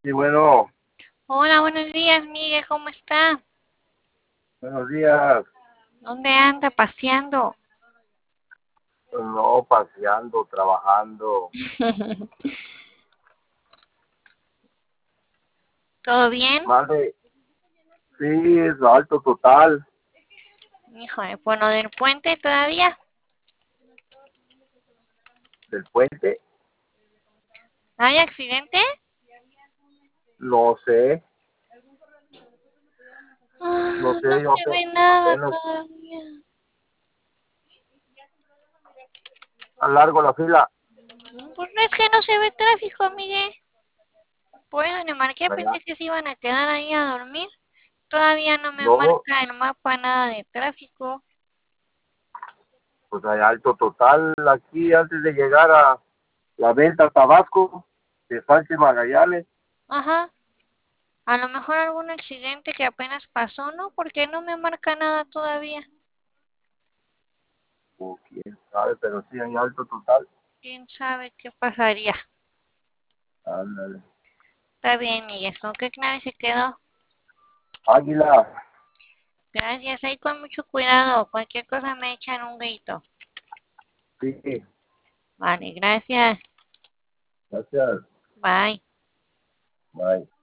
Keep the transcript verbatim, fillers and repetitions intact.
Sí, bueno, Hola, buenos días, Miguel, ¿cómo está? buenos días. ¿Dónde anda paseando? No, paseando, trabajando. ¿Todo bien? Mande, sí, es alto total Híjole, por lo del puente todavía. del puente. ¿Hay accidente? No sé, no Ah, no sé, yo se ape- ve nada apenas todavía. alargo la fila. Pues no es que no se ve tráfico, Miguel. Por eso le marqué, Allá. pensé que se iban a quedar ahí a dormir. Todavía no me No, marca el mapa nada de tráfico. pues hay alto total aquí antes de llegar a la venta Tabasco de Sánchez Magallanes. Ajá. A lo mejor algún accidente que apenas pasó, ¿no? Porque no me marca nada todavía. O quién sabe, pero sí hay alto total. ¿Quién sabe qué pasaría? Ándale. Está bien, Miguel. ¿Con qué clave se quedó? Águila, Gracias. Ahí con mucho cuidado. Cualquier cosa me echan un grito. sí, Vale, gracias. gracias. Bye. Bye.